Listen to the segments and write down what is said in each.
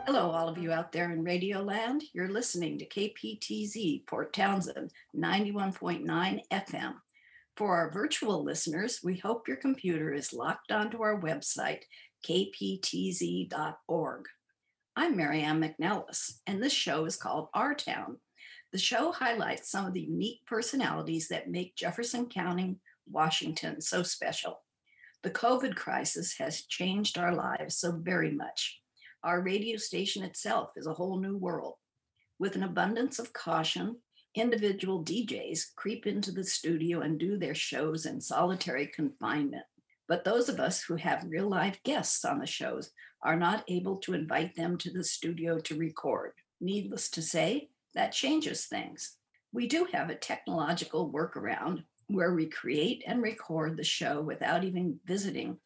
Hello, all of you out there in Radio Land. You're listening to KPTZ Port Townsend 91.9 FM. For our virtual listeners, we hope your computer is locked onto our website, kptz.org. I'm Marianne McNellis, and this show is called Our Town. The show highlights some of the unique personalities that make Jefferson County, Washington so special. The COVID crisis has changed our lives so very much. Our radio station itself is a whole new world. With an abundance of caution, individual DJs creep into the studio and do their shows in solitary confinement. But those of us who have real live guests on the shows are not able to invite them to the studio to record. Needless to say, that changes things. We do have a technological workaround where we create and record the show without even visiting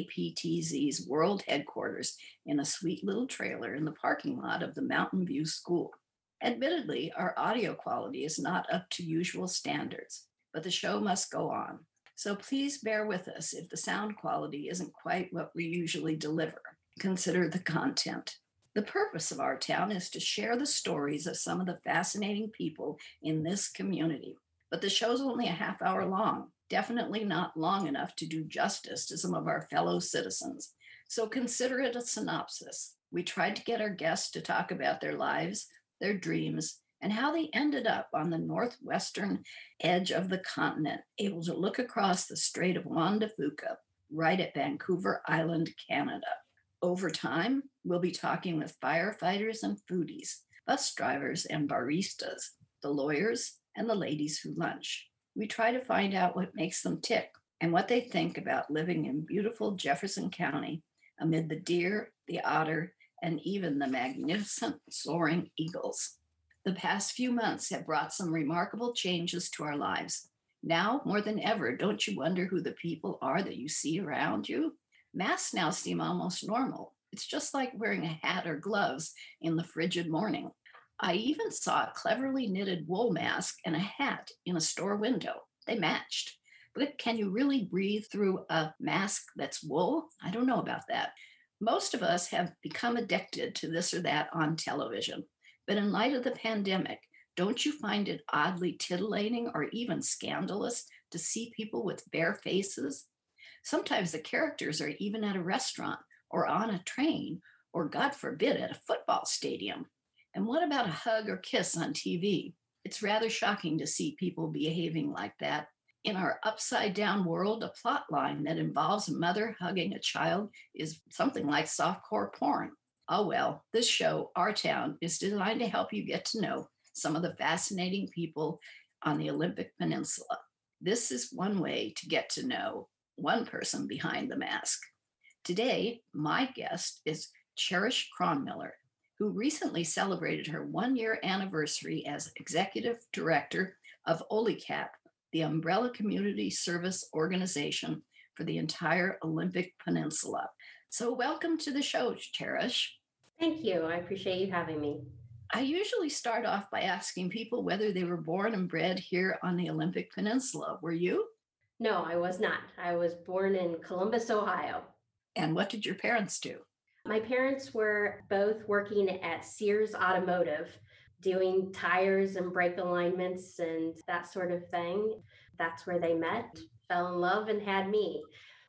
KPTZ's world headquarters in a sweet little trailer in the parking lot of the Mountain View School. Admittedly, our audio quality is not up to usual standards, but the show must go on. So please bear with us if the sound quality isn't quite what we usually deliver. Consider the content. The purpose of Our Town is to share the stories of some of the fascinating people in this community. But the show's only a half hour long, definitely not long enough to do justice to some of our fellow citizens. So consider it a synopsis. We tried to get our guests to talk about their lives, their dreams, and how they ended up on the northwestern edge of the continent, able to look across the Strait of Juan de Fuca, right at Vancouver Island, Canada. Over time, we'll be talking with firefighters and foodies, bus drivers and baristas, the lawyers, and the ladies who lunch. We try to find out what makes them tick and what they think about living in beautiful Jefferson County amid the deer, the otter, and even the magnificent soaring eagles. The past few months have brought some remarkable changes to our lives. Now, more than ever, don't you wonder who the people are that you see around you? Masks now seem almost normal. It's just like wearing a hat or gloves in the frigid morning. I even saw a cleverly knitted wool mask and a hat in a store window. They matched. But can you really breathe through a mask that's wool? I don't know about that. Most of us have become addicted to this or that on television. But in light of the pandemic, don't you find it oddly titillating or even scandalous to see people with bare faces? Sometimes the characters are even at a restaurant or on a train or, God forbid, at a football stadium. And what about a hug or kiss on TV? It's rather shocking to see people behaving like that. In our upside-down world, a plot line that involves a mother hugging a child is something like softcore porn. Oh well, this show, Our Town, is designed to help you get to know some of the fascinating people on the Olympic Peninsula. This is one way to get to know one person behind the mask. Today, my guest is Cherish Cronmiller, who recently celebrated her one-year anniversary as executive director of OLICAP, the Umbrella Community Service Organization for the entire Olympic Peninsula. So welcome to the show, Cherish. Thank you. I appreciate you having me. I usually start off by asking people whether they were born and bred here on the Olympic Peninsula. Were you? No, I was not. I was born in Columbus, Ohio. And what did your parents do? My parents were both working at Sears Automotive, doing tires and brake alignments and that sort of thing. That's where they met, fell in love, and had me.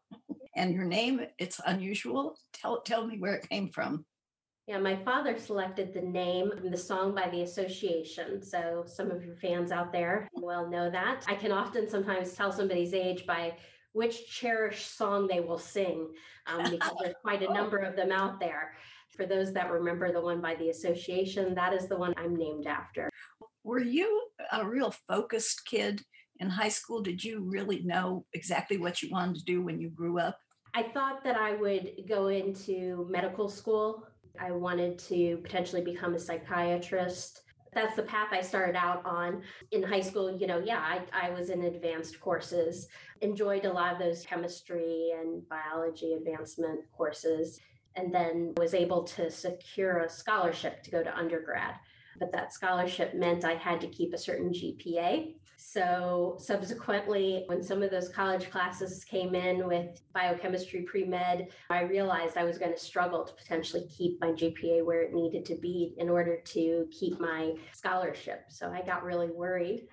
And your name, it's unusual. Tell me where it came from. Yeah, my father selected the name from the song by the Association. So some of your fans out there will know that. I can often sometimes tell somebody's age by which cherished song they will sing, because there's quite a number of them out there. For those that remember the one by the Association, that is the one I'm named after. Were you a real focused kid in high school? Did you really know exactly what you wanted to do when you grew up? I thought that I would go into medical school. I wanted to potentially become a psychiatrist. That's the path I started out on in high school. I was in advanced courses, enjoyed a lot of those chemistry and biology advancement courses, and then was able to secure a scholarship to go to undergrad. But that scholarship meant I had to keep a certain GPA. So subsequently, when some of those college classes came in with biochemistry pre-med, I realized I was going to struggle to potentially keep my GPA where it needed to be in order to keep my scholarship. So I got really worried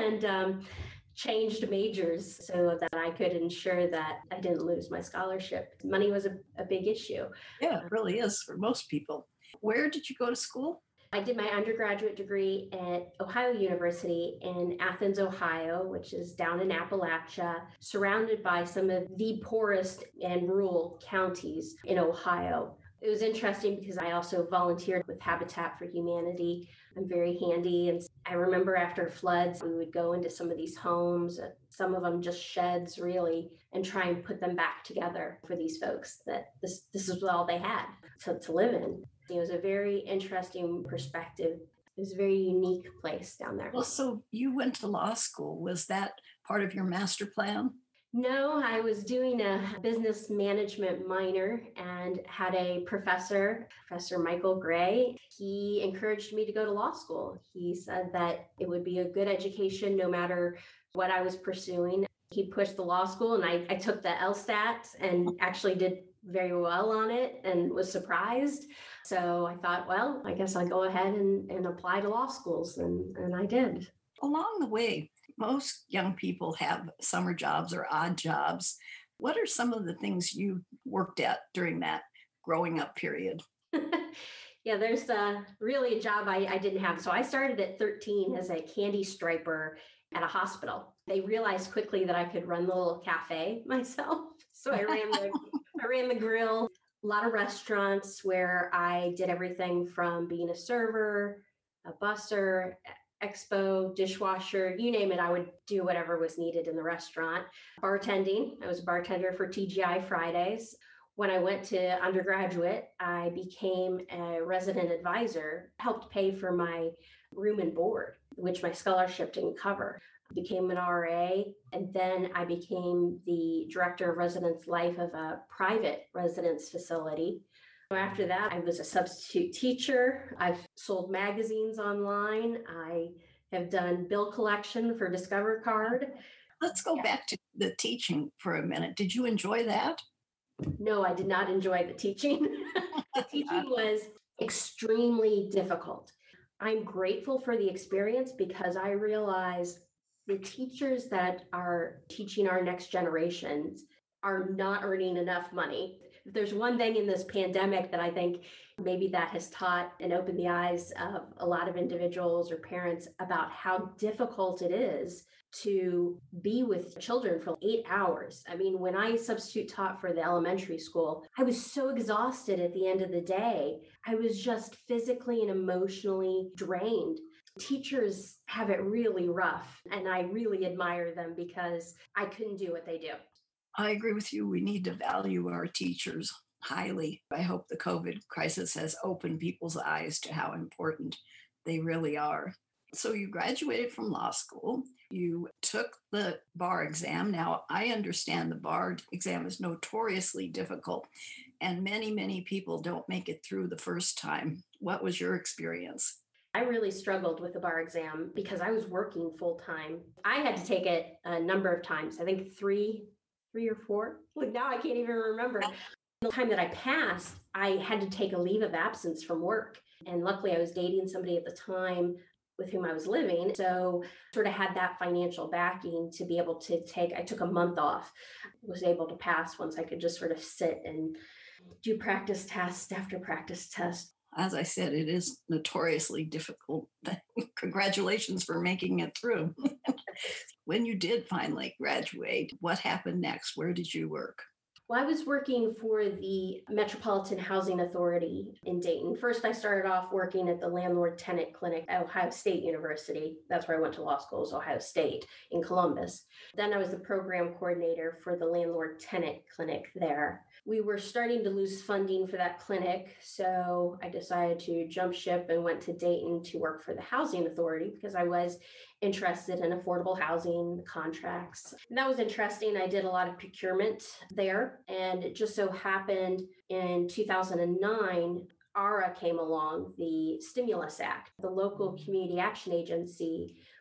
and changed majors so that I could ensure that I didn't lose my scholarship. Money was a big issue. Yeah, it really is for most people. Where did you go to school? I did my undergraduate degree at Ohio University in Athens, Ohio, which is down in Appalachia, surrounded by some of the poorest and rural counties in Ohio. It was interesting because I also volunteered with Habitat for Humanity. I'm very handy. And I remember after floods, we would go into some of these homes, some of them just sheds really, and try and put them back together for these folks that this is all they had to live in. It was a very interesting perspective. It was a very unique place down there. Well, so you went to law school. Was that part of your master plan? No, I was doing a business management minor and had a professor, Professor Michael Gray. He encouraged me to go to law school. He said that it would be a good education no matter what I was pursuing. He pushed the law school and I took the LSAT and actually did very well on it and was surprised. So I thought, well, I guess I'll go ahead and apply to law schools. And I did. Along the way, most young people have summer jobs or odd jobs. What are some of the things you worked at during that growing up period? Yeah, there's really a job I didn't have. So I started at 13 as a candy striper at a hospital. They realized quickly that I could run the little cafe myself. So I ran the grill, a lot of restaurants where I did everything from being a server, a busser, expo, dishwasher, you name it, I would do whatever was needed in the restaurant. Bartending, I was a bartender for TGI Fridays. When I went to undergraduate, I became a resident advisor, helped pay for my room and board, which my scholarship didn't cover. Became an RA, and then I became the director of residence life of a private residence facility. After that, I was a substitute teacher. I've sold magazines online. I have done bill collection for Discover Card. Let's go back to the teaching for a minute. Did you enjoy that? No, I did not enjoy the teaching. The teaching was extremely difficult. I'm grateful for the experience because I realize the teachers that are teaching our next generations are not earning enough money. If there's one thing in this pandemic that I think maybe that has taught and opened the eyes of a lot of individuals or parents about how difficult it is to be with children for 8 hours. I mean, when I substitute taught for the elementary school, I was so exhausted at the end of the day. I was just physically and emotionally drained. Teachers have it really rough, and I really admire them because I couldn't do what they do. I agree with you. We need to value our teachers highly. I hope the COVID crisis has opened people's eyes to how important they really are. So you graduated from law school. You took the bar exam. Now, I understand the bar exam is notoriously difficult, and many, many people don't make it through the first time. What was your experience? I really struggled with the bar exam because I was working full time. I had to take it a number of times, I think three or four. Like now I can't even remember. The time that I passed, I had to take a leave of absence from work. And luckily I was dating somebody at the time with whom I was living. So sort of had that financial backing to be able to I took a month off, was able to pass once I could just sort of sit and do practice test after practice test. As I said, it is notoriously difficult. Congratulations for making it through. When you did finally graduate, what happened next? Where did you work? Well, I was working for the Metropolitan Housing Authority in Dayton. First, I started off working at the Landlord Tenant Clinic at Ohio State University. That's where I went to law school, is Ohio State in Columbus. Then I was the program coordinator for the Landlord Tenant Clinic there. We were starting to lose funding for that clinic, so I decided to jump ship and went to Dayton to work for the Housing Authority because I was interested in affordable housing contracts. And that was interesting. I did a lot of procurement there, and it just so happened in 2009, ARA came along, the Stimulus Act. The local community action agency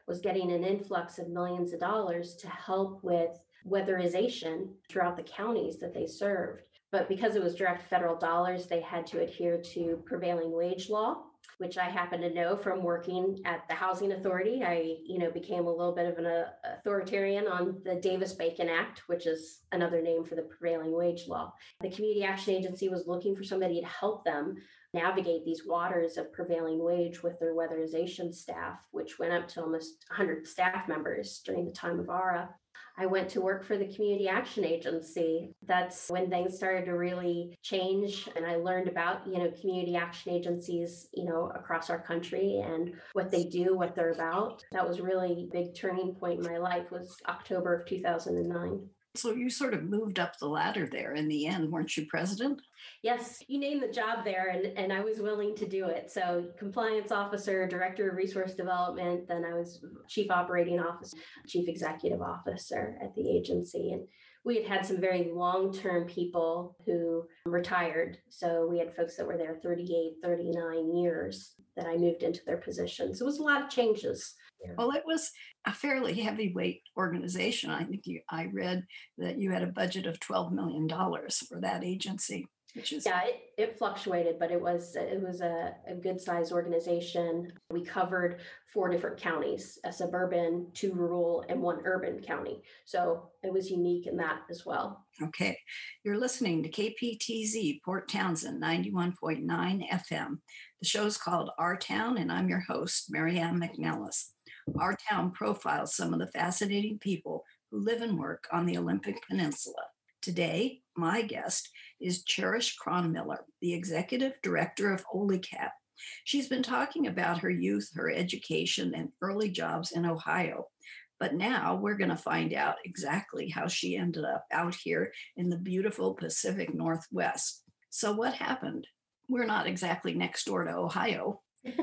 was getting an influx of millions of dollars to help with weatherization throughout the counties that they served. But because it was direct federal dollars, they had to adhere to prevailing wage law, which I happen to know from working at the Housing Authority. I, became a little bit of an authoritarian on the Davis-Bacon Act, which is another name for the prevailing wage law. The Community Action Agency was looking for somebody to help them navigate these waters of prevailing wage with their weatherization staff, which went up to almost 100 staff members during the time of ARA. I went to work for the Community Action Agency. That's when things started to really change. And I learned about, community action agencies, across our country and what they do, what they're about. That was really a big turning point in my life, was October of 2009. So you sort of moved up the ladder there in the end, weren't you, President? Yes, you named the job there, and I was willing to do it. So compliance officer, director of resource development, then I was chief operating officer, chief executive officer at the agency. And we had some very long-term people who retired. So we had folks that were there 38, 39 years that I moved into their positions. So it was a lot of changes. Well, it was a fairly heavyweight organization. I think I read that you had a budget of $12 million for that agency, which is it fluctuated, but it was a good sized organization. We covered 4 different counties: a suburban, 2 rural, and 1 urban county. So it was unique in that as well. Okay, you're listening to KPTZ Port Townsend 91.9 FM. The show's called Our Town, and I'm your host, Mary Ann McNellis. Our Town profiles some of the fascinating people who live and work on the Olympic Peninsula. Today, my guest is Cherish Cronmiller, the Executive Director of OLECAP. She's been talking about her youth, her education, and early jobs in Ohio. But now we're going to find out exactly how she ended up out here in the beautiful Pacific Northwest. So what happened? We're not exactly next door to Ohio.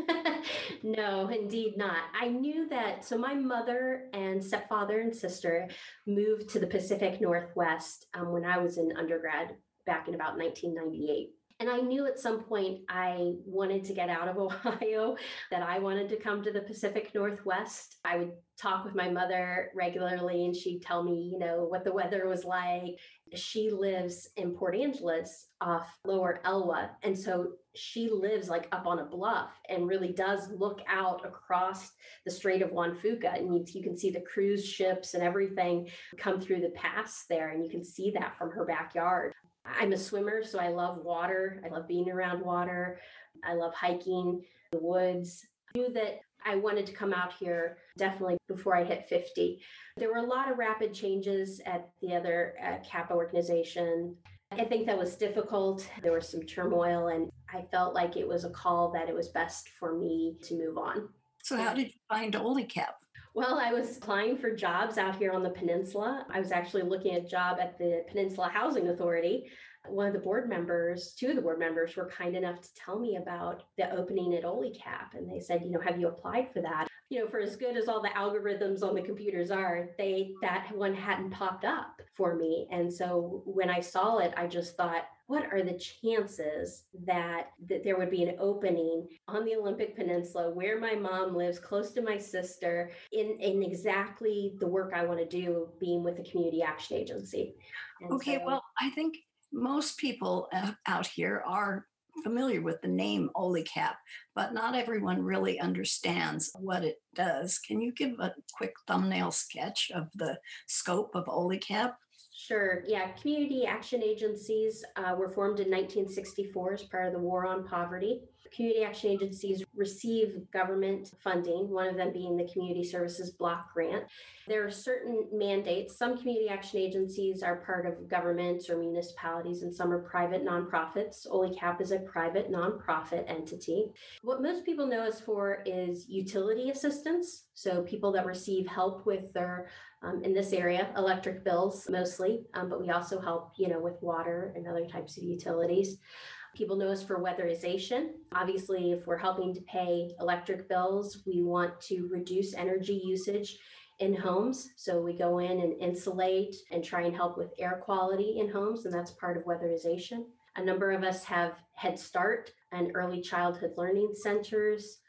No, indeed not. I knew that. So my mother and stepfather and sister moved to the Pacific Northwest when I was in undergrad back in about 1998. And I knew at some point I wanted to get out of Ohio, that I wanted to come to the Pacific Northwest. I would talk with my mother regularly and she'd tell me, what the weather was like. She lives in Port Angeles off Lower Elwha. And so she lives like up on a bluff and really does look out across the Strait of Juan Fuca. And you can see the cruise ships and everything come through the pass there. And you can see that from her backyard. I'm a swimmer, so I love water. I love being around water. I love hiking the woods. I knew that I wanted to come out here definitely before I hit 50. There were a lot of rapid changes at the other CAP organization. I think that was difficult. There was some turmoil, and I felt like it was a call that it was best for me to move on. So how did you find OLECAP? Well, I was applying for jobs out here on the peninsula. I was actually looking at a job at the Peninsula Housing Authority. Two of the board members were kind enough to tell me about the opening at OLECAP. And they said, have you applied for that? For as good as all the algorithms on the computers are, that one hadn't popped up for me. And so when I saw it, I just thought, what are the chances that there would be an opening on the Olympic Peninsula where my mom lives, close to my sister, in exactly the work I want to do, being with the Community Action Agency? Well, I think most people out here are familiar with the name OLECAP, but not everyone really understands what it does. Can you give a quick thumbnail sketch of the scope of OLECAP? Sure. Yeah. Community action agencies were formed in 1964 as part of the War on Poverty. Community action agencies receive government funding, one of them being the Community Services Block Grant. There are certain mandates. Some community action agencies are part of governments or municipalities, and some are private nonprofits. OLECAP is a private nonprofit entity. What most people know us for is utility assistance. So people that receive help with their, in this area, electric bills mostly, but we also help, with water and other types of utilities. People know us for weatherization. Obviously, if we're helping to pay electric bills, we want to reduce energy usage in homes. So we go in and insulate and try and help with air quality in homes, and that's part of weatherization. A number of us have Head Start and early childhood learning centers.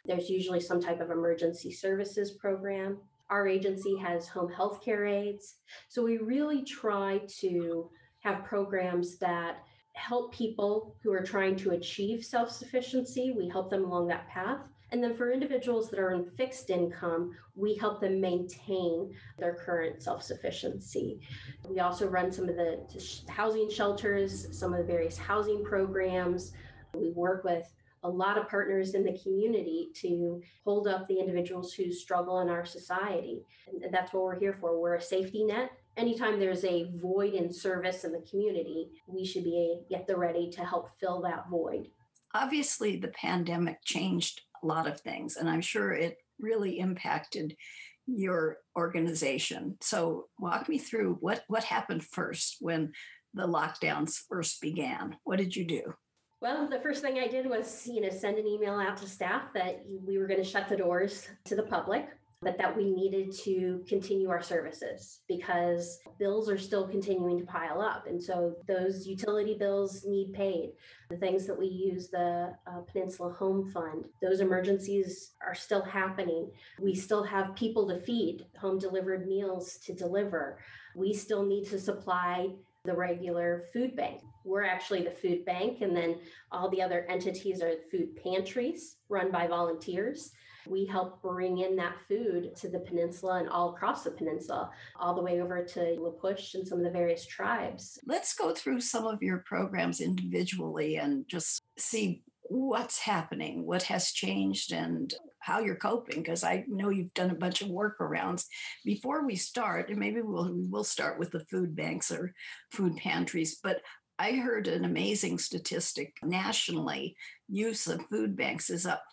There's usually some type of emergency services program. Our agency has home health care aides. So we really try to have programs that help people who are trying to achieve self-sufficiency. We help them along that path. And then for individuals that are in fixed income, we help them maintain their current self-sufficiency. We also run some of the housing shelters, some of the various housing programs. We work with a lot of partners in the community to hold up the individuals who struggle in our society. And that's what we're here for. We're a safety net. Anytime there's a void in service in the community, we should be at the ready to help fill that void. Obviously, the pandemic changed a lot of things, and I'm sure it really impacted your organization. So walk me through what happened first when the lockdowns first began. What did you do? Well, the first thing I did was, send an email out to staff that we were going to shut the doors to the public, but that we needed to continue our services because bills are still continuing to pile up. And so those utility bills need paid. The things that we use, the Peninsula Home Fund, those emergencies are still happening. We still have people to feed, home delivered meals to deliver. We still need to supply the regular food bank. We're actually the food bank, and then all the other entities are food pantries run by volunteers. We help bring in that food to the peninsula and all across the peninsula, all the way over to La Push and some of the various tribes. Let's go through some of your programs individually and just see what's happening, what has changed, and how you're coping, because I know you've done a bunch of workarounds. Before we start, and maybe we'll start with the food banks or food pantries, but I heard an amazing statistic nationally. Use of food banks is up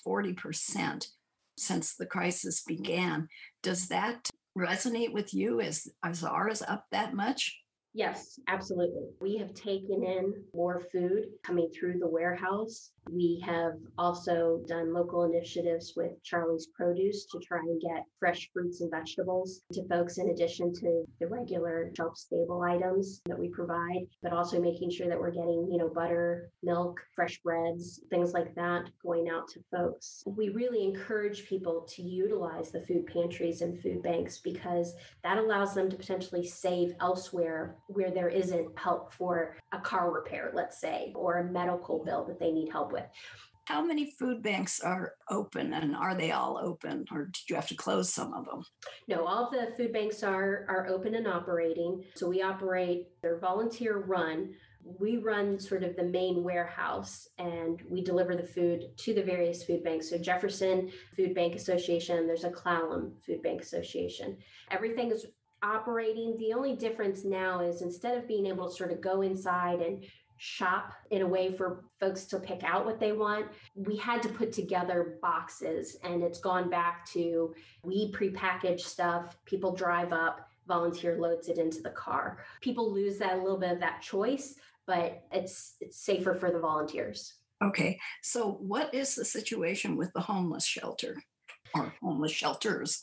40% since the crisis began. Does that resonate with you? Is ours up that much? Yes, absolutely. We have taken in more food coming through the warehouse. We have also done local initiatives with Charlie's Produce to try and get fresh fruits and vegetables to folks in addition to the regular shelf-stable items that we provide, but also making sure that we're getting, butter, milk, fresh breads, things like that going out to folks. We really encourage people to utilize the food pantries and food banks because that allows them to potentially save elsewhere where there isn't help for a car repair, let's say, or a medical bill that they need help with. How many food banks are open, and are they all open, or did you have to close some of them? No, all of the food banks are open and operating. So we operate, they're volunteer run. We run sort of the main warehouse and we deliver the food to the various food banks. So Jefferson Food Bank Association, there's a Clallam Food Bank Association. Everything is operating. The only difference now is instead of being able to sort of go inside and shop in a way for folks to pick out what they want, we had to put together boxes, and it's gone back to we prepackage stuff, people drive up, volunteer loads it into the car. People lose that a little bit of that choice, but it's safer for the volunteers. Okay, so what is the situation with the homeless shelter or homeless shelters?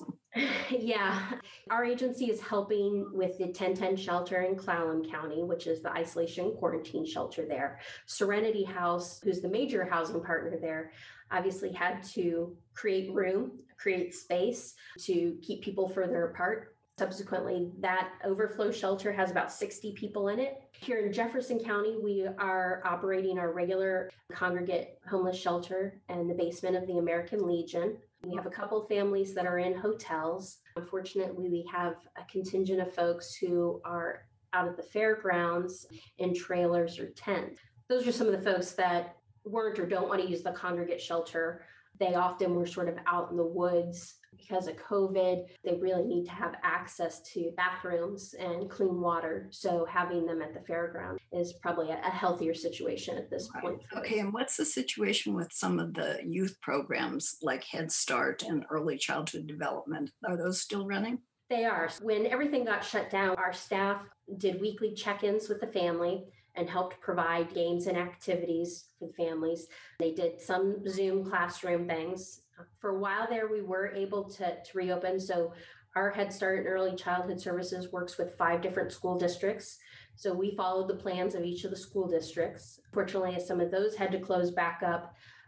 Yeah, our agency is helping with the 1010 shelter in Clallam County, which is the isolation quarantine shelter there. Serenity House, who's the major housing partner there, obviously had to create room, create space to keep people further apart. Subsequently, that overflow shelter has about 60 people in it. Here in Jefferson County, we are operating our regular congregate homeless shelter in the basement of the American Legion. We have a couple families that are in hotels. Unfortunately, we have a contingent of folks who are out at the fairgrounds in trailers or tents. Those are some of the folks that weren't or don't want to use the congregate shelter. They often were sort of out in the woods because of COVID. They really need to have access to bathrooms and clean water. So having them at the fairground is probably a healthier situation at this point. Okay, and what's the situation with some of the youth programs like Head Start and early childhood development? Are those still running? They are. When everything got shut down, our staff did weekly check-ins with the family and helped provide games and activities for the families. They did some Zoom classroom things. For a while there, we were able to reopen. So our Head Start and Early Childhood Services works with 5 different school districts. So we followed the plans of each of the school districts. Fortunately, some of those had to close back up.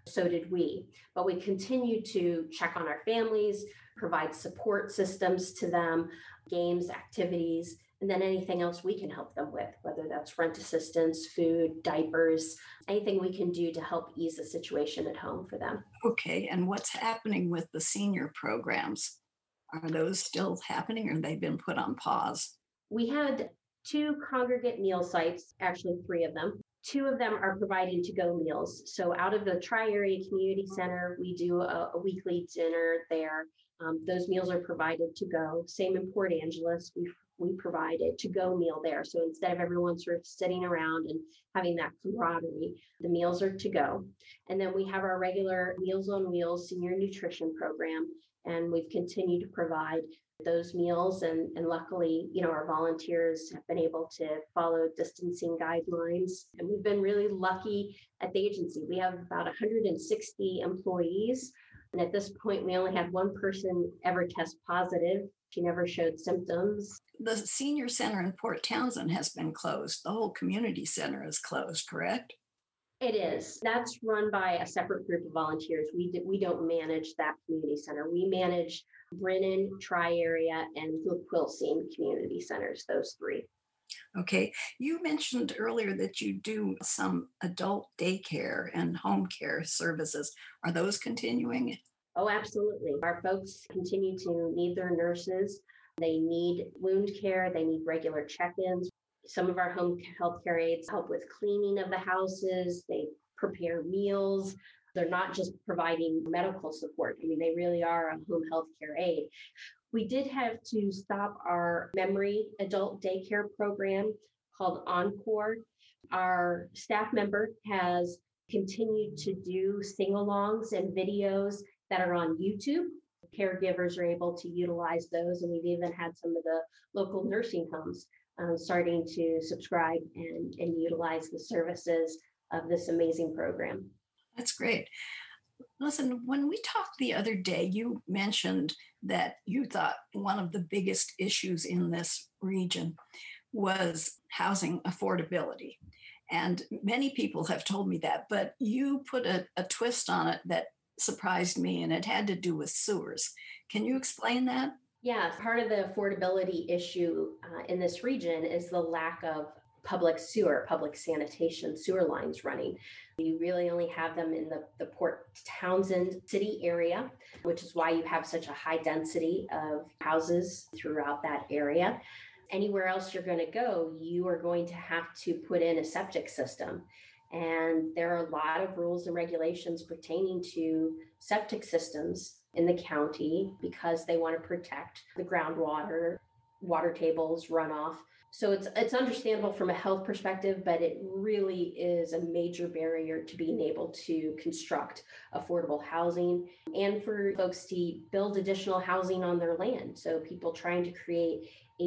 So did we. But we continued to check on our families, provide support systems to them, games, activities, and then anything else we can help them with, whether that's rent assistance, food, diapers, anything we can do to help ease the situation at home for them. Okay, and what's happening with the senior programs? Are those still happening or they've been put on pause? We had two congregate meal sites, actually three of them. Two of them are providing to go meals. So out of the Tri Area Community Center, we do a weekly dinner there. Those meals are provided to go. Same in Port Angeles, we provide a to go meal there. So instead of everyone sort of sitting around and having that camaraderie, the meals are to go. And then we have our regular Meals on Wheels senior nutrition program, and we've continued to provide those meals, and luckily, our volunteers have been able to follow distancing guidelines, and we've been really lucky at the agency. We have about 160 employees, and at this point we only had one person ever test positive. She never showed symptoms. The senior center in Port Townsend has been closed. The whole community center is closed, correct? It is. That's run by a separate group of volunteers. We don't manage that community center. We manage Brennan, Tri-Area, and the Quilcene community centers, those three. Okay. You mentioned earlier that you do some adult daycare and home care services. Are those continuing? Oh, absolutely. Our folks continue to need their nurses. They need wound care. They need regular check-ins. Some of our home health care aides help with cleaning of the houses. They prepare meals. They're not just providing medical support. I mean, they really are a home health care aide. We did have to stop our memory adult daycare program called Encore. Our staff member has continued to do sing-alongs and videos that are on YouTube. Caregivers are able to utilize those, and we've even had some of the local nursing homes starting to subscribe and utilize the services of this amazing program. That's great. Listen, when we talked the other day, you mentioned that you thought one of the biggest issues in this region was housing affordability. And many people have told me that, but you put a twist on it that surprised me, and it had to do with sewers. Can you explain that? Yeah, part of the affordability issue in this region is the lack of public sewer, public sanitation sewer lines running. You really only have them in the Port Townsend city area, which is why you have such a high density of houses throughout that area. Anywhere else you're going to go, you are going to have to put in a septic system. And there are a lot of rules and regulations pertaining to septic systems in the county because they want to protect the groundwater, water tables, runoff. So it's understandable from a health perspective, but it really is a major barrier to being able to construct affordable housing and for folks to build additional housing on their land. So people trying to create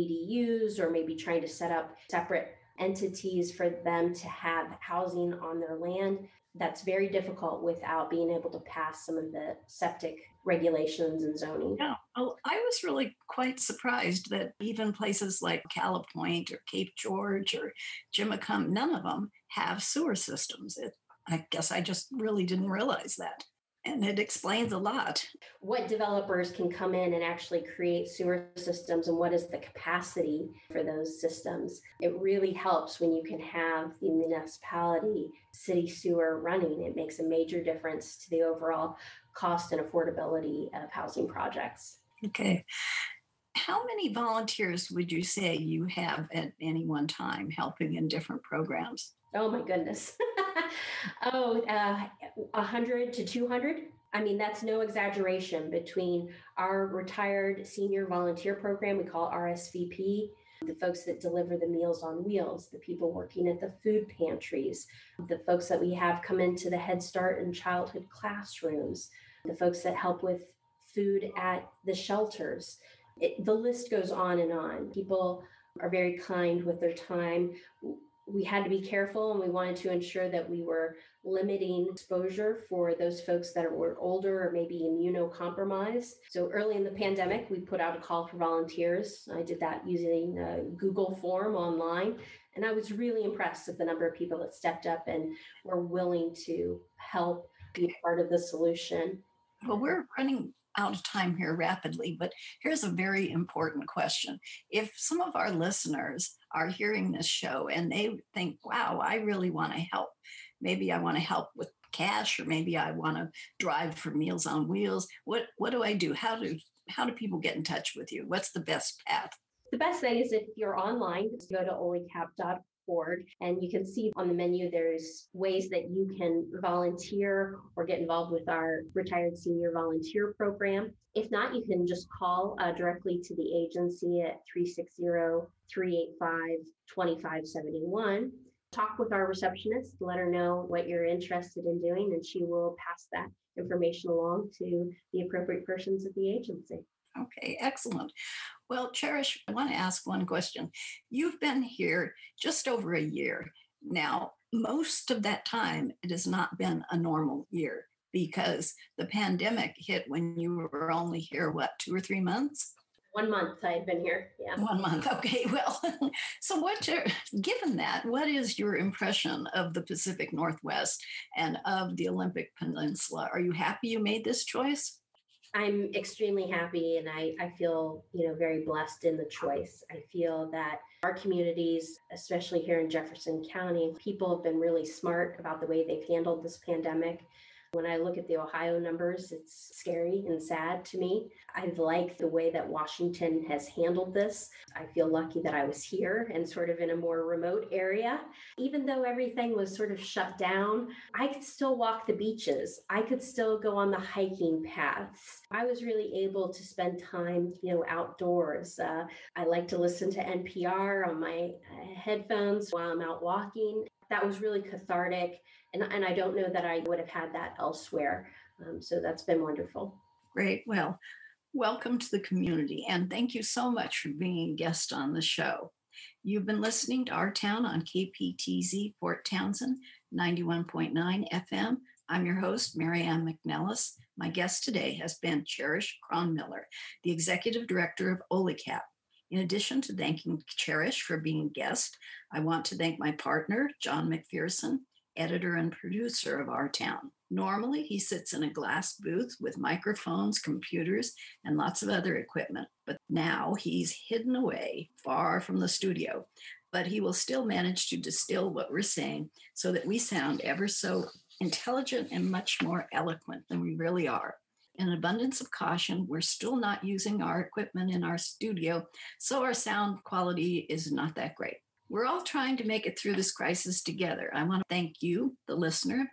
ADUs or maybe trying to set up separate entities for them to have housing on their land, that's very difficult without being able to pass some of the septic regulations and zoning. Yeah, well, I was really quite surprised that even places like Cala Point or Cape George or Jimicum, none of them have sewer systems. I guess I just really didn't realize that. And it explains a lot. What developers can come in and actually create sewer systems and what is the capacity for those systems. It really helps when you can have the municipality city sewer running. It makes a major difference to the overall cost and affordability of housing projects. Okay. How many volunteers would you say you have at any one time helping in different programs? Oh my goodness. 100 to 200. I mean, that's no exaggeration between our retired senior volunteer program, we call RSVP, the folks that deliver the Meals on Wheels, the people working at the food pantries, the folks that we have come into the Head Start and childhood classrooms, the folks that help with food at the shelters. The list goes on and on. People are very kind with their time. We had to be careful, and we wanted to ensure that we were limiting exposure for those folks that were older or maybe immunocompromised. So early in the pandemic, we put out a call for volunteers. I did that using a Google form online, and I was really impressed at the number of people that stepped up and were willing to help be part of the solution. Well, we're running out of time here rapidly, but here's a very important question. If some of our listeners are hearing this show and they think, wow, I really want to help, maybe I want to help with cash, or maybe I want to drive for Meals on Wheels. What do I do? How do people get in touch with you? What's the best path? The best thing is if you're online, just go to olicap.org and you can see on the menu there's ways that you can volunteer or get involved with our retired senior volunteer program. If not, you can just call directly to the agency at 360-385-2571. Talk with our receptionist, let her know what you're interested in doing, and she will pass that information along to the appropriate persons at the agency. Okay, excellent. Well, Cherish, I want to ask one question. You've been here just over a year. Now, most of that time, it has not been a normal year because the pandemic hit when you were only here, 2 or 3 months? 1 month I had been here. Yeah. 1 month. Okay. Well, so given that, what is your impression of the Pacific Northwest and of the Olympic Peninsula? Are you happy you made this choice? I'm extremely happy and I feel, very blessed in the choice. I feel that our communities, especially here in Jefferson County, people have been really smart about the way they've handled this pandemic. When I look at the Ohio numbers, it's scary and sad to me. I like the way that Washington has handled this. I feel lucky that I was here and sort of in a more remote area. Even though everything was sort of shut down, I could still walk the beaches. I could still go on the hiking paths. I was really able to spend time, outdoors. I like to listen to NPR on my headphones while I'm out walking. That was really cathartic. And I don't know that I would have had that elsewhere. So that's been wonderful. Great. Well, welcome to the community. And thank you so much for being a guest on the show. You've been listening to Our Town on KPTZ Port Townsend, 91.9 FM. I'm your host, Mary Ann McNellis. My guest today has been Cherish Cronmiller, the Executive Director of OLICAP. In addition to thanking Cherish for being a guest, I want to thank my partner, John McPherson, editor and producer of Our Town. Normally, he sits in a glass booth with microphones, computers, and lots of other equipment, but now he's hidden away far from the studio. But he will still manage to distill what we're saying so that we sound ever so intelligent and much more eloquent than we really are. In abundance of caution, we're still not using our equipment in our studio, so our sound quality is not that great. We're all trying to make it through this crisis together. I want to thank you, the listener.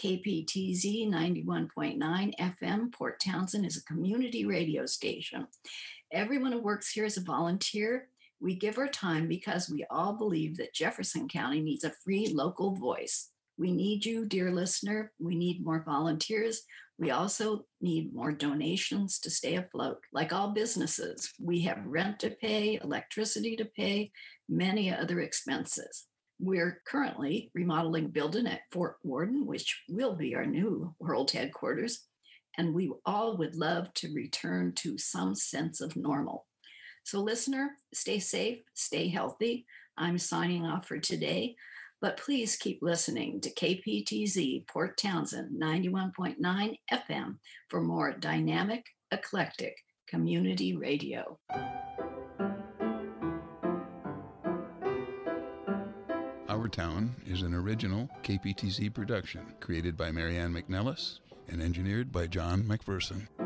KPTZ 91.9 FM, Port Townsend is a community radio station. Everyone who works here is a volunteer. We give our time because we all believe that Jefferson County needs a free local voice. We need you, dear listener. We need more volunteers. We also need more donations to stay afloat. Like all businesses, we have rent to pay, electricity to pay, many other expenses. We're currently remodeling a building at Fort Worden, which will be our new world headquarters, and we all would love to return to some sense of normal. So listener, stay safe, stay healthy. I'm signing off for today. But please keep listening to KPTZ Port Townsend 91.9 FM for more dynamic, eclectic community radio. Our Town is an original KPTZ production created by Mary Ann McNellis and engineered by John McPherson.